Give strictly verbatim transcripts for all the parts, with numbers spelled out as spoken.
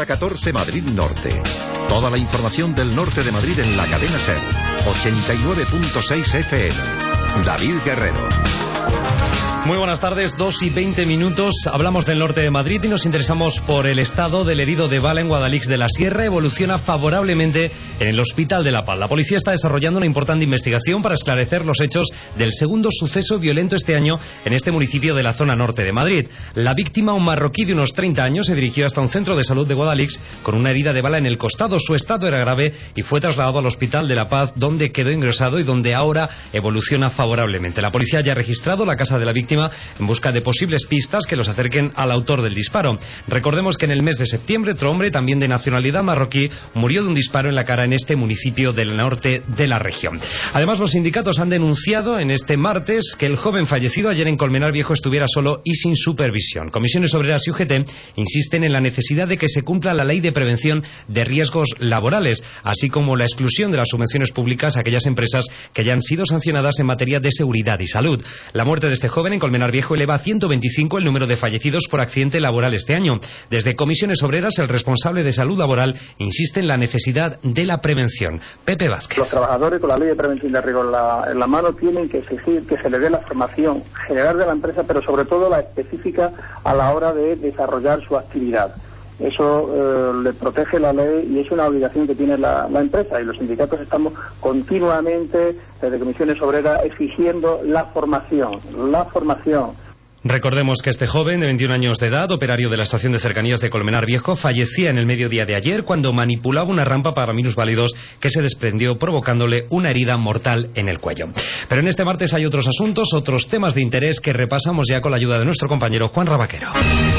catorce Madrid Norte. Toda la información del norte de Madrid en la cadena SER. ochenta y nueve punto seis F M. David Guerrero. Muy buenas tardes, dos y veinte minutos. Hablamos del norte de Madrid y nos interesamos por el estado del herido de bala en Guadalix de la Sierra. Evoluciona favorablemente en el Hospital de La Paz. La policía está desarrollando una importante investigación para esclarecer los hechos del segundo suceso violento este año en este municipio de la zona norte de Madrid. La víctima, un marroquí de unos treinta años, se dirigió hasta un centro de salud de Guadalix con una herida de bala en el costado. Su estado era grave y fue trasladado al Hospital de La Paz, donde quedó ingresado y donde ahora evoluciona favorablemente. La policía ya ha registrado la casa de la víctima en busca de posibles pistas que los acerquen al autor del disparo. Recordemos que en el mes de septiembre otro hombre, también de nacionalidad marroquí, murió de un disparo en la cara en este municipio del norte de la región. Además, los sindicatos han denunciado en este martes que el joven fallecido ayer en Colmenar Viejo estuviera solo y sin supervisión. Comisiones Obreras y U G T insisten en la necesidad de que se cumpla la ley de prevención de riesgos laborales, así como la exclusión de las subvenciones públicas a aquellas empresas que hayan sido sancionadas en materia de seguridad y salud. La muerte de este joven en Colmenar Viejo eleva a ciento veinticinco el número de fallecidos por accidente laboral este año. Desde Comisiones Obreras, el responsable de salud laboral insiste en la necesidad de la prevención. Pepe Vázquez. Los trabajadores, con la ley de prevención de riesgos en la, en la mano, tienen que exigir que se les dé la formación general de la empresa, pero sobre todo la específica a la hora de desarrollar su actividad. Eso eh, le protege la ley y es una obligación que tiene la, la empresa, y los sindicatos estamos continuamente desde Comisiones Obreras exigiendo la formación, la formación. Recordemos que este joven de veintiún años de edad, operario de la estación de cercanías de Colmenar Viejo, fallecía en el mediodía de ayer cuando manipulaba una rampa para minusválidos que se desprendió, provocándole una herida mortal en el cuello. Pero en este martes hay otros asuntos, otros temas de interés que repasamos ya con la ayuda de nuestro compañero Juan Rabaquero.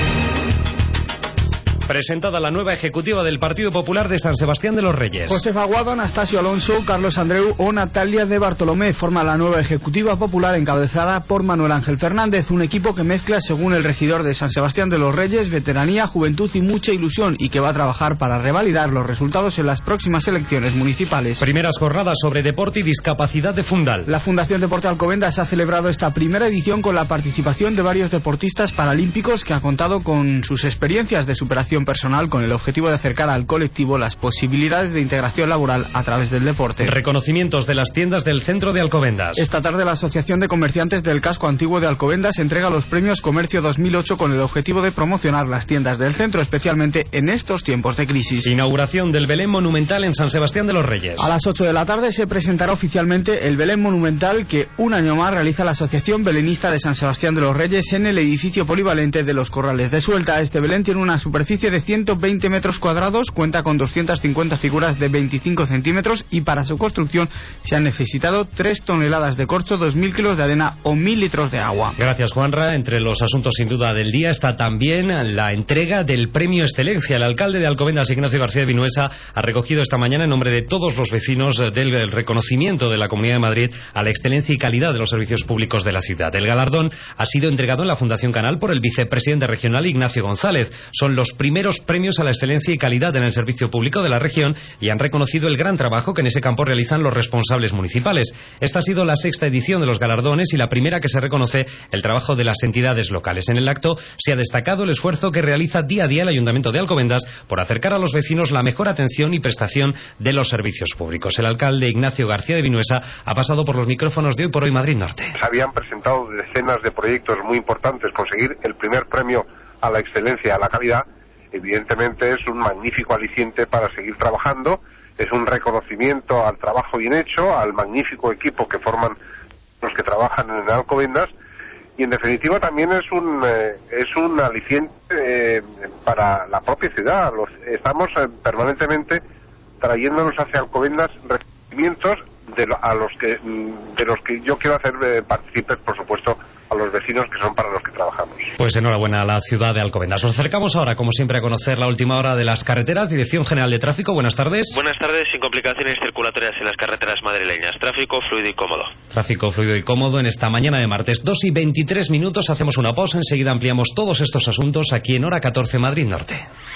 Presentada la nueva ejecutiva del Partido Popular de San Sebastián de los Reyes. José Aguado, Anastasio Alonso, Carlos Andreu o Natalia de Bartolomé forman la nueva ejecutiva popular encabezada por Manuel Ángel Fernández, un equipo que mezcla, según el regidor de San Sebastián de los Reyes, veteranía, juventud y mucha ilusión, y que va a trabajar para revalidar los resultados en las próximas elecciones municipales. Primeras jornadas sobre deporte y discapacidad de Fundal. La Fundación Deporte Alcobendas ha celebrado esta primera edición con la participación de varios deportistas paralímpicos que han contado con sus experiencias de superación personal con el objetivo de acercar al colectivo las posibilidades de integración laboral a través del deporte. Reconocimientos de las tiendas del centro de Alcobendas. Esta tarde la Asociación de Comerciantes del Casco Antiguo de Alcobendas entrega los premios Comercio dos mil ocho con el objetivo de promocionar las tiendas del centro, especialmente en estos tiempos de crisis. Inauguración del Belén Monumental en San Sebastián de los Reyes. A las ocho de la tarde se presentará oficialmente el Belén Monumental que un año más realiza la Asociación Belenista de San Sebastián de los Reyes en el edificio polivalente de los Corrales de Suelta. Este Belén tiene una superficie de ciento veinte metros cuadrados, cuenta con doscientas cincuenta figuras de veinticinco centímetros y para su construcción se han necesitado tres toneladas de corcho, dos mil kilos de arena o mil litros de agua. Gracias, Juanra. Entre los asuntos sin duda del día está también la entrega del Premio Excelencia. El alcalde de Alcobendas, Ignacio García de Vinuesa, ha recogido esta mañana en nombre de todos los vecinos del reconocimiento de la Comunidad de Madrid a la excelencia y calidad de los servicios públicos de la ciudad. El galardón ha sido entregado en la Fundación Canal por el vicepresidente regional Ignacio González. Son los primeros premios a la excelencia y calidad en el servicio público de la región y han reconocido el gran trabajo que en ese campo realizan los responsables municipales. Esta ha sido la sexta edición de los galardones y la primera que se reconoce el trabajo de las entidades locales. En el acto se ha destacado el esfuerzo que realiza día a día el Ayuntamiento de Alcobendas por acercar a los vecinos la mejor atención y prestación de los servicios públicos. El alcalde Ignacio García de Vinuesa ha pasado por los micrófonos de Hoy por Hoy Madrid Norte. Se habían presentado decenas de proyectos muy importantes. Conseguir el primer premio a la excelencia, a la calidad, evidentemente es un magnífico aliciente para seguir trabajando, es un reconocimiento al trabajo bien hecho, al magnífico equipo que forman los que trabajan en Alcobendas, y en definitiva también es un eh, es un aliciente eh, para la propia ciudad. Los, estamos eh, permanentemente trayéndonos hacia Alcobendas reconocimientos de lo, a los que de los que yo quiero hacer eh, partícipes, por supuesto, a los vecinos que son para los que trabajamos. Pues enhorabuena a la ciudad de Alcobendas. Nos acercamos ahora, como siempre, a conocer la última hora de las carreteras. Dirección General de Tráfico, buenas tardes. Buenas tardes, sin complicaciones circulatorias en las carreteras madrileñas. Tráfico fluido y cómodo. Tráfico fluido y cómodo en esta mañana de martes. dos y veintitrés minutos, hacemos una pausa. Enseguida ampliamos todos estos asuntos aquí en Hora catorce Madrid Norte.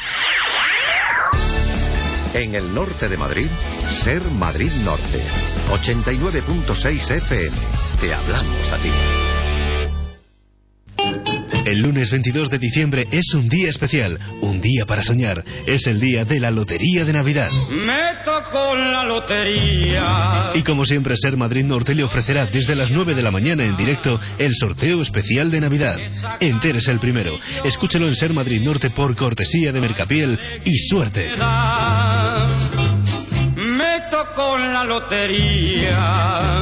En el norte de Madrid, SER Madrid Norte. ochenta y nueve punto seis F M. Te hablamos a ti. El lunes veintidós de diciembre es un día especial, un día para soñar. Es el día de la Lotería de Navidad. Me tocó la lotería. Y como siempre, Ser Madrid Norte le ofrecerá desde las nueve de la mañana en directo el sorteo especial de Navidad. Entérese el primero. Escúchelo en Ser Madrid Norte por cortesía de Mercapiel y suerte. Me tocó la lotería.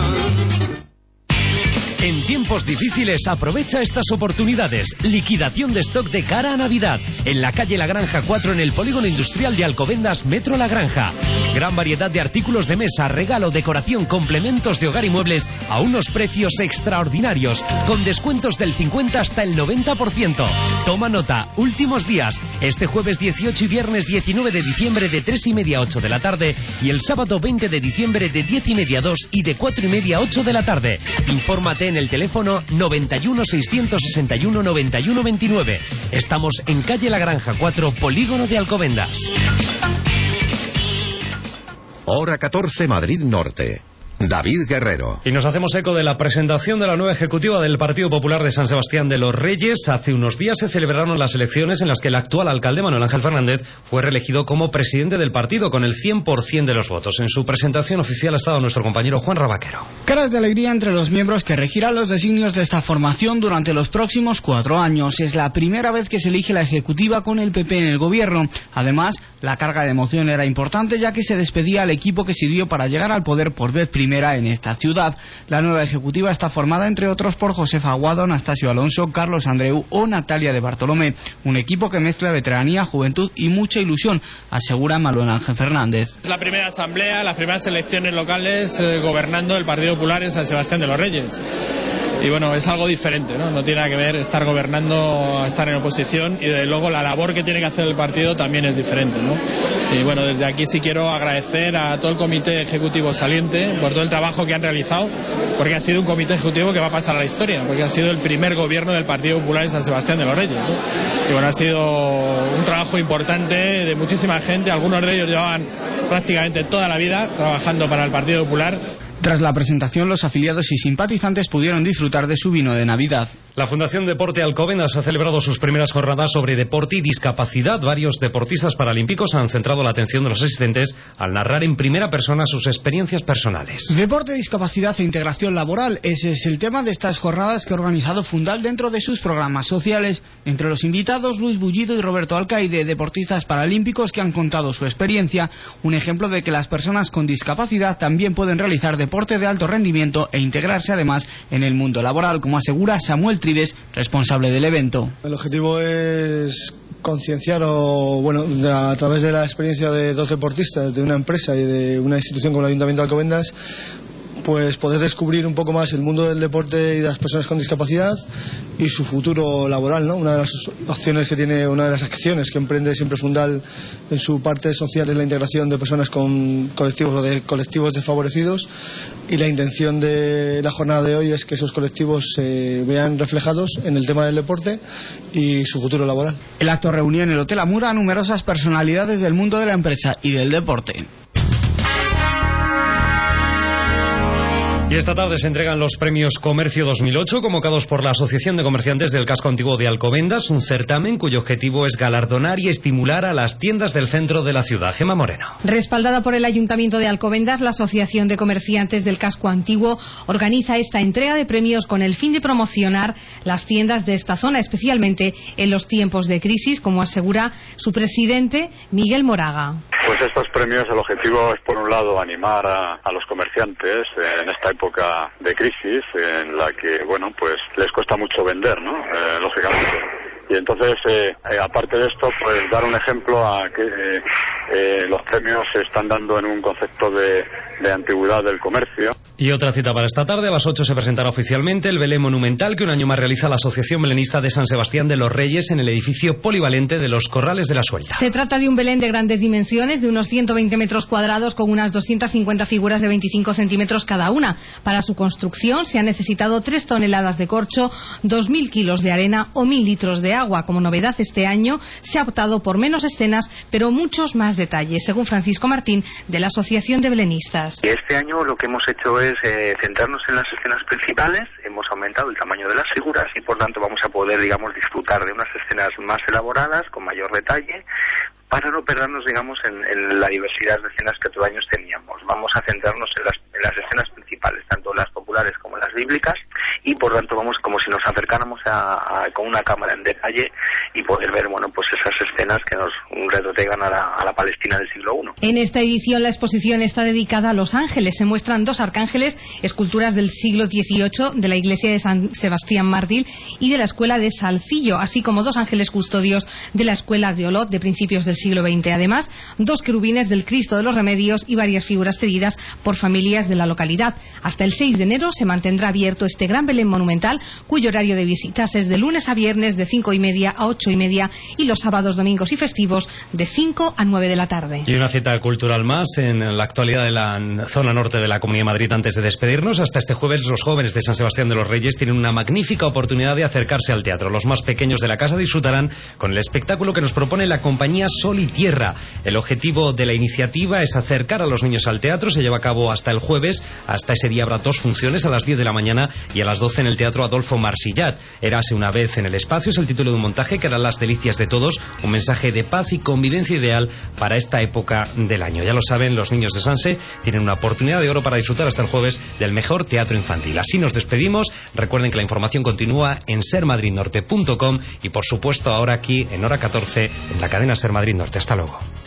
En tiempos difíciles aprovecha estas oportunidades. Liquidación de stock de cara a Navidad. En la calle La Granja cuatro en el Polígono Industrial de Alcobendas, Metro La Granja. Gran variedad de artículos de mesa, regalo, decoración, complementos de hogar y muebles a unos precios extraordinarios, con descuentos del cincuenta hasta el noventa por ciento. Toma nota, últimos días. Este jueves dieciocho y viernes diecinueve de diciembre de tres y media a ocho de la tarde y el sábado veinte de diciembre de diez y media a dos y de cuatro y media a ocho de la tarde. Infórmate en el teléfono noventa y uno seiscientos sesenta y uno noventa y uno veintinueve. Estamos en calle La Granja cuatro, Polígono de Alcobendas. Hora catorce, Madrid Norte. David Guerrero. Y nos hacemos eco de la presentación de la nueva ejecutiva del Partido Popular de San Sebastián de los Reyes. Hace unos días se celebraron las elecciones en las que el actual alcalde Manuel Ángel Fernández fue reelegido como presidente del partido con el cien por ciento de los votos. En su presentación oficial ha estado nuestro compañero Juan Rabaquero. Caras de alegría entre los miembros que regirán los designios de esta formación durante los próximos cuatro años. Es la primera vez que se elige la ejecutiva con el P P en el gobierno. Además, la carga de emoción era importante ya que se despedía al equipo que sirvió para llegar al poder por vez primera en esta ciudad. La nueva ejecutiva está formada entre otros por Josefa Aguado, Anastasio Alonso, Carlos Andreu o Natalia de Bartolomé. Un equipo que mezcla veteranía, juventud y mucha ilusión, asegura Manuel Ángel Fernández. Es la primera asamblea, las primeras elecciones locales eh, gobernando el Partido Popular en San Sebastián de los Reyes. Y bueno, es algo diferente, ¿no? No tiene nada que ver estar gobernando a estar en oposición, y desde luego la labor que tiene que hacer el partido también es diferente, ¿no? Y bueno, desde aquí sí quiero agradecer a todo el comité ejecutivo saliente por todo el trabajo que han realizado, porque ha sido un comité ejecutivo que va a pasar a la historia, porque ha sido el primer gobierno del Partido Popular en San Sebastián de los Reyes, ¿no? Y bueno, ha sido un trabajo importante de muchísima gente, algunos de ellos llevaban prácticamente toda la vida trabajando para el Partido Popular. Tras la presentación, los afiliados y simpatizantes pudieron disfrutar de su vino de Navidad. La Fundación Deporte Alcobendas ha celebrado sus primeras jornadas sobre deporte y discapacidad. Varios deportistas paralímpicos han centrado la atención de los asistentes al narrar en primera persona sus experiencias personales. Deporte, discapacidad e integración laboral. Ese es el tema de estas jornadas que ha organizado Fundal dentro de sus programas sociales. Entre los invitados, Luis Bullido y Roberto Alcaide, deportistas paralímpicos que han contado su experiencia. Un ejemplo de que las personas con discapacidad también pueden realizar deporte deporte de alto rendimiento e integrarse además en el mundo laboral, como asegura Samuel Trides, responsable del evento. El objetivo es concienciar, o bueno, a través de la experiencia de dos deportistas, de una empresa y de una institución como el Ayuntamiento de Alcobendas, pues poder descubrir un poco más el mundo del deporte y de las personas con discapacidad y su futuro laboral, ¿no? Una de las opciones que tiene, una de las acciones que emprende siempre Fundal en su parte social es la integración de personas con colectivos o de colectivos desfavorecidos, y la intención de la jornada de hoy es que esos colectivos se vean reflejados en el tema del deporte y su futuro laboral. El acto reunió en el Hotel Amura a numerosas personalidades del mundo de la empresa y del deporte. Y esta tarde se entregan los premios Comercio dos mil ocho, convocados por la Asociación de Comerciantes del Casco Antiguo de Alcobendas, un certamen cuyo objetivo es galardonar y estimular a las tiendas del centro de la ciudad. Gemma Moreno. Respaldada por el Ayuntamiento de Alcobendas, la Asociación de Comerciantes del Casco Antiguo organiza esta entrega de premios con el fin de promocionar las tiendas de esta zona, especialmente en los tiempos de crisis, como asegura su presidente, Miguel Moraga. Pues estos premios, el objetivo es, por un lado, animar a, a los comerciantes en esta época de crisis en la que, bueno, pues les cuesta mucho vender, ¿no? Eh, lógicamente. Y entonces, eh, eh, aparte de esto, pues dar un ejemplo a que eh, eh, los premios se están dando en un concepto de, de antigüedad del comercio. Y otra cita para esta tarde, a las ocho se presentará oficialmente el Belén Monumental que un año más realiza la Asociación Belenista de San Sebastián de los Reyes en el edificio polivalente de los Corrales de la Suelta. Se trata de un Belén de grandes dimensiones, de unos ciento veinte metros cuadrados, con unas doscientas cincuenta figuras de veinticinco centímetros cada una. Para su construcción se han necesitado tres toneladas de corcho, dos mil kilos de arena o mil litros de agua. agua. Como novedad este año se ha optado por menos escenas, pero muchos más detalles, según Francisco Martín, de la Asociación de Belenistas. Este año lo que hemos hecho es eh, centrarnos en las escenas principales, hemos aumentado el tamaño de las figuras y por tanto vamos a poder, digamos, disfrutar de unas escenas más elaboradas, con mayor detalle, para no perdernos, digamos, en, en la diversidad de escenas que otros años teníamos. Vamos a centrarnos en las, en las escenas principales, tanto las populares como las bíblicas, y por tanto vamos como si nos acercáramos a, a, con una cámara en detalle y poder ver, bueno, pues esas escenas que nos retrotraigan a la, a la Palestina del siglo primero. En esta edición la exposición está dedicada a los ángeles. Se muestran dos arcángeles, esculturas del siglo dieciocho de la iglesia de San Sebastián Mártir y de la escuela de Salcillo, así como dos ángeles custodios de la escuela de Olot de principios del siglo veinte. Además, dos querubines del Cristo de los Remedios y varias figuras cedidas por familias de la localidad. Hasta el seis de enero se mantendrá abierto este gran Belén monumental, cuyo horario de visitas es de lunes a viernes de cinco y media a ocho y media y los sábados, domingos y festivos de cinco a nueve de la tarde. Y una cita cultural más en la actualidad de la zona norte de la Comunidad de Madrid. Antes de despedirnos, hasta este jueves los jóvenes de San Sebastián de los Reyes tienen una magnífica oportunidad de acercarse al teatro. Los más pequeños de la casa disfrutarán con el espectáculo que nos propone la compañía Sol y Tierra. El objetivo de la iniciativa es acercar a los niños al teatro. Se lleva a cabo hasta el jueves. Hasta ese día habrá dos funciones, a las diez de la mañana y a las doce en el Teatro Adolfo Marsillat. Érase una vez en el espacio es el título de un montaje que hará las delicias de todos, un mensaje de paz y convivencia ideal para esta época del año. Ya lo saben, los niños de Sanse tienen una oportunidad de oro para disfrutar hasta el jueves del mejor teatro infantil. Así nos despedimos. Recuerden que la información continúa en ser madrid norte punto com y por supuesto ahora aquí en hora catorce en la cadena Ser Madrid Norte. Hasta luego.